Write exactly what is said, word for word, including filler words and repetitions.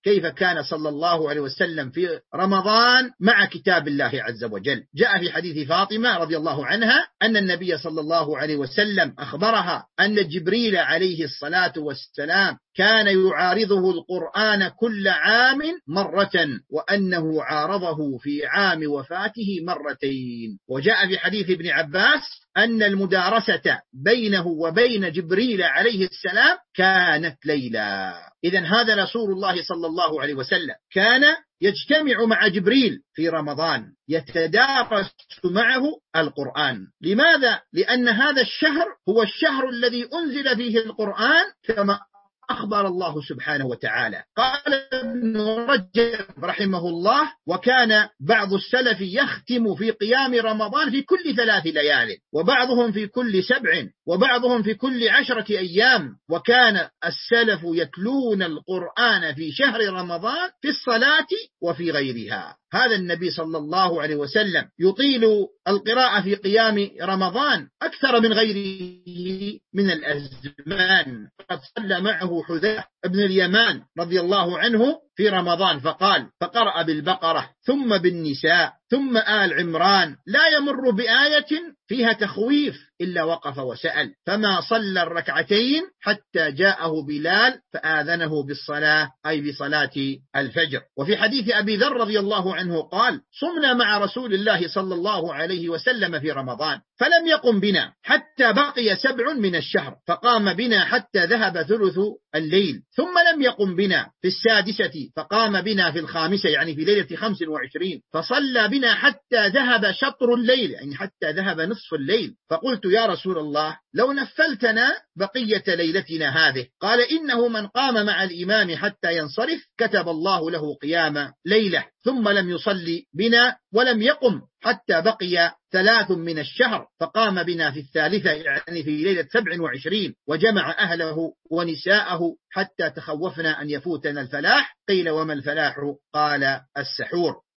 كيف كان صلى الله عليه وسلم في رمضان مع كتاب الله عز وجل. جاء في حديث فاطمة رضي الله عنها أن النبي صلى الله عليه وسلم أخبرها أن جبريل عليه الصلاة والسلام كان يعارضه القرآن كل عام مرة، وأنه عارضه في عام وفاته مرتين. وجاء في حديث ابن عباس أن المدارسة بينه وبين جبريل عليه السلام كانت ليلة. إذن هذا رسول الله صلى الله عليه وسلم كان يجتمع مع جبريل في رمضان يتدارس معه القرآن. لماذا؟ لأن هذا الشهر هو الشهر الذي أنزل فيه القرآن كما أخبر الله سبحانه وتعالى. قال ابن رجب رحمه الله: وكان بعض السلف يختم في قيام رمضان في كل ثلاث ليال، وبعضهم في كل سبع، وبعضهم في كل عشرة أيام. وكان السلف يتلون القرآن في شهر رمضان في الصلاة وفي غيرها. هذا النبي صلى الله عليه وسلم يطيل القراءة في قيام رمضان أكثر من غيره من الأزمان. قد صلى معه حذيفة ابن اليمان رضي الله عنه في رمضان فقال فقرأ بالبقرة ثم بالنساء ثم آل عمران لا يمر بآية فيها تخويف إلا وقف وسأل، فما صلى الركعتين حتى جاءه بلال فآذنه بالصلاة، أي بصلاة الفجر. وفي حديث أبي ذر رضي الله عنه قال: صمنا مع رسول الله صلى الله عليه وسلم في رمضان فلم يقم بنا حتى بقي سبع من الشهر، فقام بنا حتى ذهب ثلث الليل، ثم لم يقم بنا في السادسة فقام بنا في الخامسة، يعني في ليلة خمس وعشرين، فصلى بنا حتى ذهب شطر الليل، يعني حتى ذهب نصف الليل. فقلت: يا رسول الله لو نفلتنا بقية ليلتنا هذه. قال: إنه من قام مع الإمام حتى ينصرف كتب الله له قيام ليلة. ثم لم يصلي بنا ولم يقم حتى بقي ثلاث من الشهر، فقام بنا في الثالثة، يعني في ليلة سبع وعشرين، وجمع أهله ونساءه حتى تخوفنا أن يفوتنا الفلاح. قيل: وما الفلاح؟ قال: السحور.